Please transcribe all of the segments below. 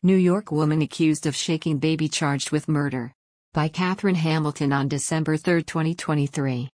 New York woman accused of shaking baby charged with murder. By Catherine Hamilton on December 3, 2023.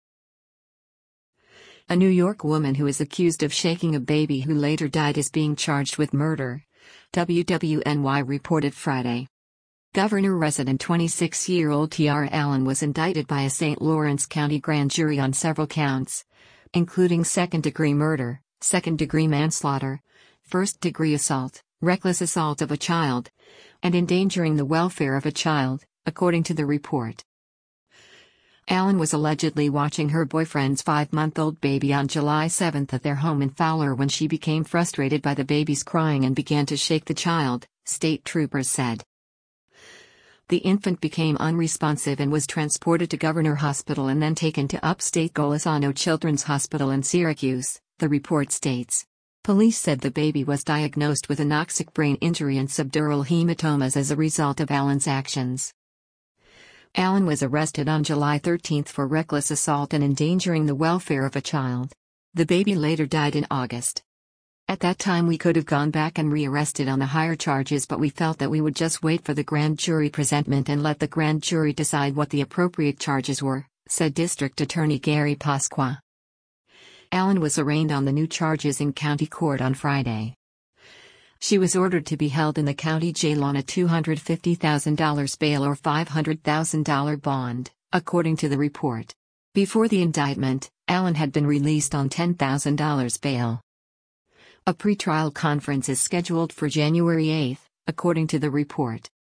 A New York woman who is accused of shaking a baby who later died is being charged with murder, WWNY reported Friday. Governor-resident 26-year-old Tiara Allen was indicted by a St. Lawrence County grand jury on several counts, including second-degree murder, second-degree manslaughter, first-degree assault, reckless assault of a child, and endangering the welfare of a child, according to the report. Allen was allegedly watching her boyfriend's 5-month-old baby on July 7 at their home in Fowler when she became frustrated by the baby's crying and began to shake the child, state troopers said. The infant became unresponsive and was transported to Governor Hospital and then taken to upstate Golisano Children's Hospital in Syracuse, the report states. Police said the baby was diagnosed with anoxic brain injury and subdural hematomas as a result of Allen's actions. Allen was arrested on July 13 for reckless assault and endangering the welfare of a child. The baby later died in August. At that time we could have gone back and re-arrested on the higher charges, but we felt that we would just wait for the grand jury presentment and let the grand jury decide what the appropriate charges were, said District Attorney Gary Pasqua. Allen was arraigned on the new charges in county court on Friday. She was ordered to be held in the county jail on a $250,000 bail or $500,000 bond, according to the report. Before the indictment, Allen had been released on $10,000 bail. A pretrial conference is scheduled for January 8, according to the report.